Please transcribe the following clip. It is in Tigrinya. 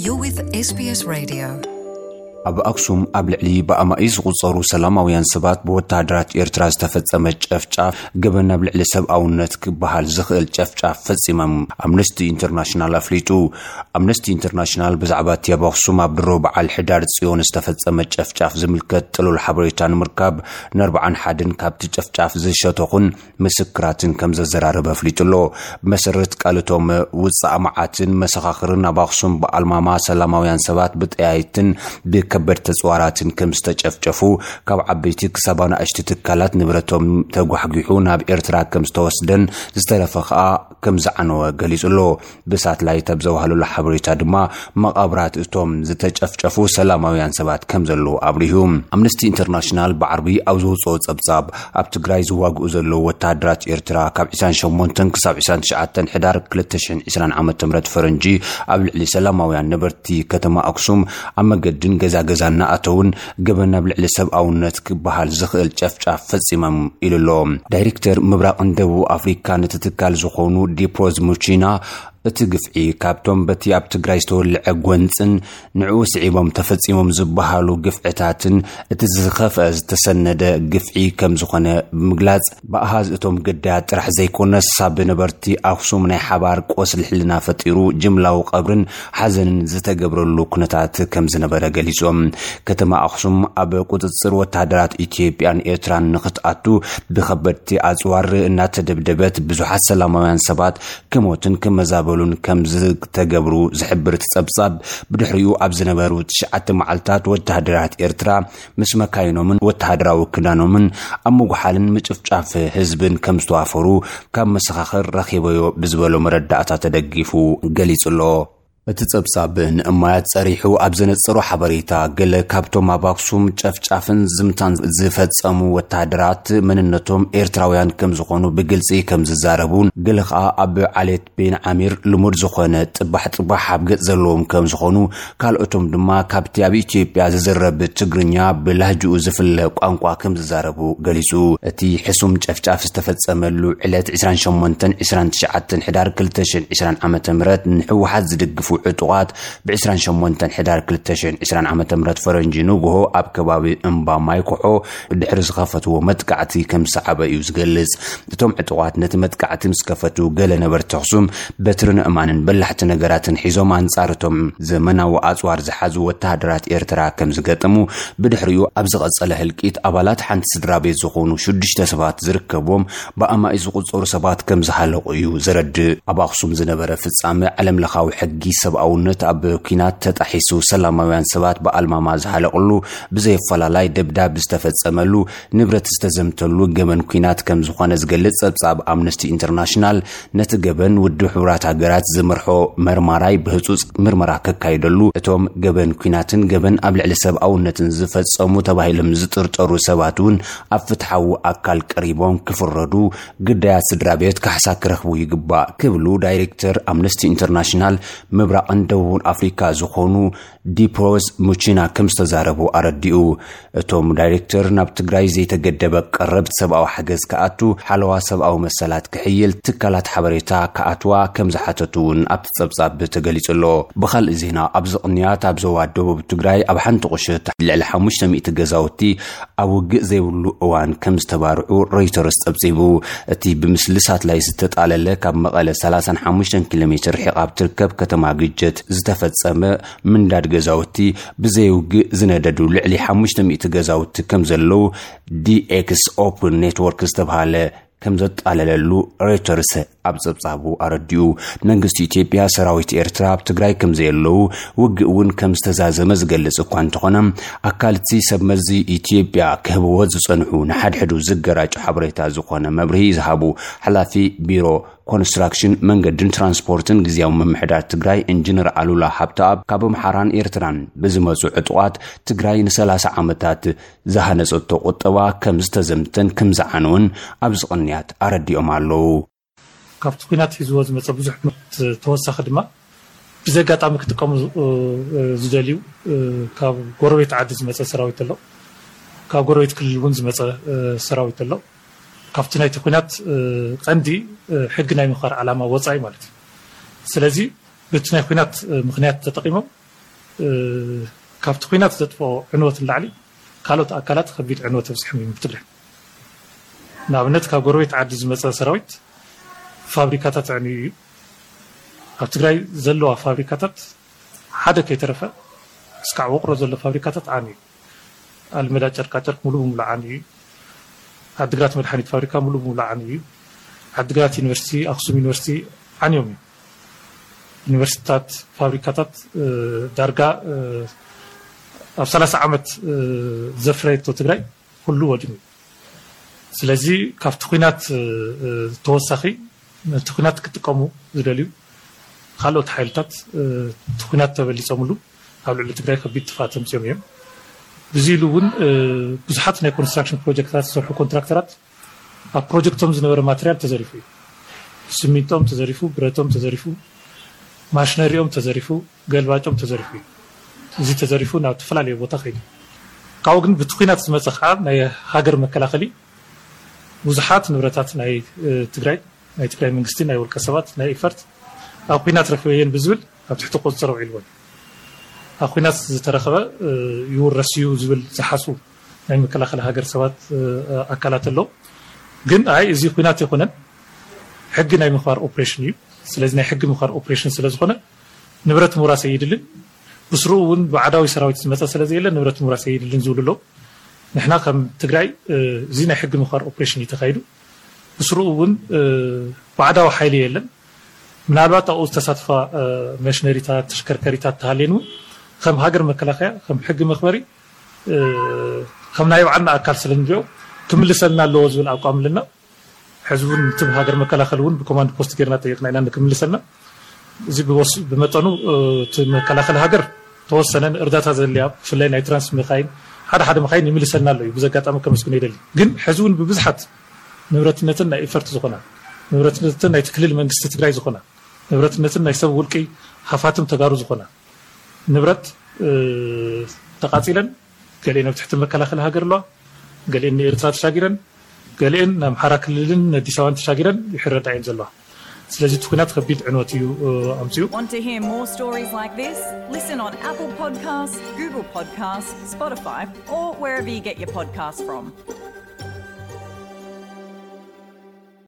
You're with SBS Radio. ኣብ ኣክሱም ኣብ ልዕሊ በኣማኢዝ ቁጸሩ ሰላማውያን ሰባት ብወታደራት ኤርትራ ዝተፈጸመ ጨፍጫፍ ገበና ብልዕሊ ሰብኣውነት ክበሃል ዝኽእል ጨፍጫፍ ፈጺሞም ኣምነስቲ ኢንተርናሽናል ኣፍሊጡ ኣምነስቲ ኢንተርናሽናል ብዛዕባ ኣብ ኣክሱም ኣብ ድሮ በዓል ሕዳር ጽዮን ዝተፈጸመ ጨፍጫፍ ዝምልከት ጥሉል ሓበሬታ ንምርካብ ን41 ካብቲ ጨፍጫፍ ዝሸተኹን ምስክራትን ከም ዘዘራረበ ኣፍሊጡሎ ብመሰረት ቃልቶም ውጻእ መዓትን መሰኻኽርን ኣብ ኣክሱም በኣልማማ ሰላማውያን ሰባት ብጠያይትን ከበድ ተጽዋራትን ከም ዝተጨፍጨፉ ካብ ዓበይቲ ክሳብ ንኣሽቱ ትካላት ንብረቶም ተጓሕጊሑ ናብ ኤርትራ ከም ዝተወስደን ዝተረፈ ኸኣ ከም ዝዓነወ ገሊጹሎ ብሳትላይት ኣብ ዘወሃሉሉ ሓበሬታ ድማ መቓብራት እቶም ዝተጨፍጨፉ ሰላማውያን ሰባት ከም ዘለዉ ኣብሪሁ ኣምነስቲ ኢንተርናሽናል ብዓርቢ ኣብ ዘውፅኦ ጸብጻብ ኣብ ትግራይ ዝዋግኡ ዘለዉ ወታደራት ኤርትራ ካብ 28 ክሳብ 29 ሕዳር 2020 ዓ.ም ፈረንጂ ኣብ ልዕሊ ሰላማውያን ነበርቲ ከተማ ኣክሱም ኣብ መገድን ገዛና ኣተውን ገበና ብልዕሊ ሰብኣውነት ክበሃል ዝኽእል ጨፍጫፍ ፈጺሞም ኢሉሎ ዳይሬክተር ምብራቕን ደቡብ ኣፍሪካ ንትትካል ዝኾኑ ዲፕሮዝ ሙቺና እቲ ግፍዒ ካብቶም በቲ ኣብ ትግራይ ዝተወልዐ ጎንፅን ንዕኡ ስዒቦም ተፈጺሞም ዝበሃሉ ግፍዕታትን እቲ ዝኸፍአ ዝተሰነደ ግፍዒ ከም ዝኾነ ብምግላጽ ብኣሃዝ እቶም ግዳያት ጥራሕ ዘይኮነስ ሳብ ነበርቲ ኣክሱም ናይ ሓባር ቆስሊ ሕልና ፈጢሩ ጅምላዊ ቀብርን ሓዘንን ዝተገብረሉ ኩነታት ከም ዝነበረ ገሊጾም ከተማ ኣክሱም ኣብ ቁጥጽር ወታደራት ኢትዮጵያን ኤርትራን ንኽትኣቱ ብኸበድቲ ኣጽዋር እናተደብደበት ብዙሓት ሰላማውያን ሰባት ክሞትን ክመዛበሉን ከም ዝተገብሩ ዝሕብር ጸብጻብ ብድሕሪኡ ኣብ ዝነበሩ 9 መዓልታት ወታደራት ኤርትራ ምስ መካይኖምን ወታደራዊ ክዳኖምን ኣብ ምጉሓልን ምጭፍጫፍ ህዝብን ከም ዝተዋፈሩ ካብ መሰኻኽር ረኺበዮ ብዝበሎ መረዳእታ ተደጊፉ ገሊጹሎ እቲ ጸብጻብ ንእማያት ጸሪሑ ኣብ ዘነጽሮ ሓበሬታ ገለ ካብቶም ኣብ ኣክሱም ጨፍጫፍን ዝምታን ዝፈጸሙ ወታደራት መንነቶም ኤርትራውያን ከም ዝኾኑ ብግልጺ ከም ዝዛረቡን ገለ ኸኣ ኣብ ዓሌት ቤን ዓሚር ልሙድ ዝኾነ ጥባሕ ኣብ ገጽ ዘለዎም ከም ዝኾኑ ካልኦቶም ድማ ካብቲ ኣብ ኢትዮጵያ ዝዝረብ ትግርኛ ብላህጅኡ ዝፍለ ቋንቋ ከም ዝዛረቡ ገሊጹ እቲ ሕሱም ጨፍጫፍ ዝተፈጸመሉ ዕለት 28-29 ሕዳር 2020 ዓ.ም ንሕወሓት ዝድግፉ ዕጡቃት ብ28 ሕዳር 2020 ዓ.ም ፈረንጂ ንግሆ ኣብ ከባቢ እምባ ማይኮሖ ድሕሪ ዝኸፈትዎ መጥቃዕቲ ከም ሰዓበ እዩ ዝገልጽ እቶም ዕጡቃት ነቲ መጥቃዕቲ ምስ ከፈቱ ገለ ነበርቲ ኣክሱም በትርን እማንን በላሕቲ ነገራትን ሒዞም አንጻርቶም ዘመናዊ ኣጽዋር ዝሓዙ ወታደራት ኤርትራ ከም ዝገጠሙ ብድሕሪኡ ኣብ ዝቐጸለ ህልቂት ኣባላት ሓንቲ ስድራቤት ዝኾኑ 6 ሰባት ዝርከብዎም ብኣማኢ ዝቁጸሩ ሰባት ከም ዝሃለቑ እዩ ዝረድእ ኣብ ኣክሱም ዝነበረ ፍጻሜ ዓለም ለኻዊ ሕጊ ሰብኣውነት ኣብ ኩናት ተጣሒሱ ሰላማውያን ሰባት በኣልማማ ዝሃለቕሉ ብዘይፈላላይ ደብዳብ ዝተፈጸመሉ ንብረት ዝተዘምተሉ ገበን ኩናት ከም ዝኾነ ዝገልጽ ጸብጻብ ኣምነስቲ ኢንተርናሽናል ነቲ ገበን ውድብ ሕብራት ሃገራት ዝመርሖ መርማራይ ብህጹጽ ምርመራ ከካይደሉ እቶም ገበን ኩናትን ገበን ኣብ ልዕሊ ሰብኣውነትን ዝፈጸሙ ተባሂሎም ዝጥርጠሩ ሰባት እውን ኣብ ፍትሓዊ ኣካል ቀሪቦም ክፍረዱ ግዳያት ስድራቤት ካሕሳ ክረኽቡ ይግባእ ክብሉ ዳይሬክተር ኣምነስቲ ኢንተርናሽናል ምብራቕን ደቡብ ኣፍሪካ ዝኾኑ ዲፕሮዝ ሙቺና ከም ዝተዛረቡ ኣረዲኡ እቶም ዳይሬክተር ናብ ትግራይ ዘይተገደበ ቀረብት ሰብኣዊ ሓገዝ ከኣቱ ሓለዋ ሰብኣዊ መሰላት ክሕይል ትካላት ሓበሬታ ከኣትዋ ከም ዝሓተቱ እውን ኣብቲ ጸብጻብ ተገሊጹሎ ብኻልእ ዜና ኣብ ዝቕንያት ኣብ ዞባ ደቡብ ትግራይ ኣብ ሓንቲ ቁሸት ልዕሊ 500 ገዛውቲ ኣብ ውግእ ዘይብሉ እዋን ከም ዝተባርዑ ሮይተርስ ጸብጺቡ እቲ ብምስሊ ሳትላይ ዝተጣለለ ካብ መቐለ 35 ኪሎ ሜትር ርሒቕ ኣብ ትርከብ ከተማ ግጀት ዝተፈጸመ ምንዳድ ገዛውቲ ብዘይውግእ ዝነደዱ ልዕሊ 500 ገዛውቲ ከም ዘለዉ ዲኤክስ ኦፕን ኔትወርክ ዝተባሃለ ከም ዘጣለለሉ ሮይተርስ ኣብ ጸብጻቡ ኣረዲኡ መንግስቲ ኢትዮጵያ ሰራዊት ኤርትራ ኣብ ትግራይ ከም ዘየለዉ ውግእ እውን ከም ዝተዛዘመ ዝገልጽ እኳ እንተኾነ ኣካልቲ ሰብ መዚ ኢትዮጵያ ክህብዎ ዝጸንሑ ንሓድሕዱ ዝገራጭ ሓበሬታ ዝኾነ መብርሂ ዝሃቡ ሓላፊ ቢሮ ኮንስትራክሽን መንገድን ትራንስፖርትን ግዚያዊ ምምሕዳር ትግራይ ኢንጂነር ኣሉላ ሃብተኣብ ካብ ኣምሓራን ኤርትራን ብዝመጹ ዕጡቃት ትግራይ ን30 ዓመታት ዝሃነጸቶ ቁጠባ ከም ዝተዘምተን ከም ዝዓነውን ኣብ ዝቕንያት ኣረዲኦም ኣለዉ ካብቲ ኩናት ሒዝዎ ዝመጸ ብዙሕ ተወሳኺ ድማ ብዘጋጣሚ ክጥቀሙ ዝደልዩ ካብ ጎረቤት ዓዲ ዝመጸ ሰራዊት ኣሎ ካብ ጎረቤት ክልል እውን ዝመጸ ሰራዊት ኣሎ ካብቲ ናይቲ ኩናት ቀንዲ ሕጊ ናይ ምኽባር ዓላማ ወጻኢ ማለት እዩ ስለዚ በቲ ናይ ኩናት ምኽንያት ተጠቂሞም ካብቲ ኩናት ዘጥፍኦ ዕንወት ላዕሊ ካልኦት ኣካላት ከቢድ ዕንወት ተብፅሖም እዮም ብትግራይ ንኣብነት ካብ ጎረቤት ዓዲ ዝመፀ ሰራዊት ፋብሪካታት ዕንዩ እዩ ኣብ ትግራይ ዘለዋ ፋብሪካታት ሓደ ከይተረፈ እስካዕ ውቅሮ ዘሎ ፋብሪካታት ዓንዩ ኣልመዳ ጨርቃጨርቅ ሙሉእ ብምሉእ ዓንዩ እዩ ዓዲግራት መድሓኒት ፋብሪካ ሙሉእ ብምሉእ ዓንዩ እዩ ዓዲግራት ዩኒቨርሲቲ ኣክሱም ዩኒቨርሲቲ ዓንዮም እዩ ዩኒቨርሲቲታት ፋብሪካታት ዳርጋ ኣብ 30 ዓመት ዘፍረየቶ ትግራይ ኩሉ ወዲሙ ስለዚ ካብቲ ኩናት ተወሳኺ ነቲ ኩናት ክጥቀሙ ዝደልዩ ካልኦት ሓይልታት እቲ ኩናት ተበሊፆምሉ ኣብ ልዕሊ ትግራይ ከቢድ ጥፍኣት ተምፅኦም እዮም ብዚ ኢሉ እውን ብዙሓት ናይ ኮንስትራክሽን ፕሮጀክትታት ዝሰርሑ ኮንትራክተራት ኣብ ፕሮጀክቶም ዝነበረ ማቴርያል ተዘሪፉ እዩ ስሚንቶም ተዘሪፉ ብረቶም ተዘሪፉ ማሽነሪኦም ተዘሪፉ ገልባጮም ተዘሪፉ እዩ እዚ ተዘሪፉ ናብ ተፈላለየ ቦታ ኸይዱ ካብኡ ግን በቲ ኩናት ዝመፀ ከዓ ናይ ሃገር መከላኸሊ ብዙሓት ንብረታት ናይ ትግራይ መንግስቲ ናይ ውልቀ ሰባት ናይ ኢፈርት ኣብ ኩናት ረኺበየን ብዝብል ኣብ ትሕቲ ቁፅር ውዒልዎን ኣብ ኩናት ዝተረኸበ ይውረስ እዩ ዝብል ዝሓስቡ ናይ መከላኸሊ ሃገር ሰባት ኣካላት ኣሎ ግን ኣይ እዚ ኩናት ይኹነን ሕጊ ናይ ምኽባር ኦፕሬሽን እዩ ስለዚ ናይ ሕጊ ምኽባር ኦፕሬሽን ስለ ዝኾነ ንብረት ምውራስ የይድልን ብስሩኡ እውን ብዓዳዊ ሰራዊት ዝመፀ ስለ ዘየለ ንብረት ምውራስ የይድልን ዝብሉ ኣሎ ንሕና ከም ትግራይ እዚ ናይ ሕጊ ምኽባር ኦፕሬሽን እዩ ተኻይዱ ብስሩኡ እውን ብዓዳዊ ሓይሊ የለን ምናልባት ኣብኡ ዝተሳትፋ መሽነሪታት ተሽከርከሪታት ተሃልየን እውን ከም ሃገር መከላኸያ ከም ሕጊ መኽበሪ ከም ናይ ባዕልና ኣካል ስለ ንሪኦ ክምልሰልና ኣለዎ ዝብል ኣቋም ኣለና ሕዚ እውን እቲ ሃገር መከላኸሊ እውን ብኮማንድ ፖስት ጌርና ጠየቅና ኢና ንክምልሰልና እዚ ብመጠኑ እቲ መከላኸሊ ሃገር ተወሰነን እርዳታ ዘድልያ ብፍላይ ናይ ትራንስ መኻይን ሓደ መኻይን ይምልሰልና ኣሎ እዩ ብዘጋጣሚ ከመስግኖ ይደሊ ግን ሕዚ እውን ብብዙሓት ንብረትነትን ናይ ኢፈርት ዝኾና ንብረትነትን ናይ ክልል መንግስቲ ትግራይ ዝኾና ንብረትነትን ናይ ሰብ ውልቂ ሃፋትም ተጋሩ ዝኾና ንብረት ተቃፂለን ገሊአን ኣብ ትሕቲ መከላኸሊ ሃገር ኣለዋ ገሊአን ንኤርትራ ተሻጊረን ገሊአን ንኣምሓራ ክልልን ኣዲስ ኣበባን ተሻጊረን ይሕረዳ እየን ዘለዋ ስለዚህ ትኩናት ከቢድ ዕንወት እዩ ኣምፅኡ Want to hear more stories like this? Listen on Apple Podcasts, Google Podcasts, Spotify or wherever you get your podcasts from.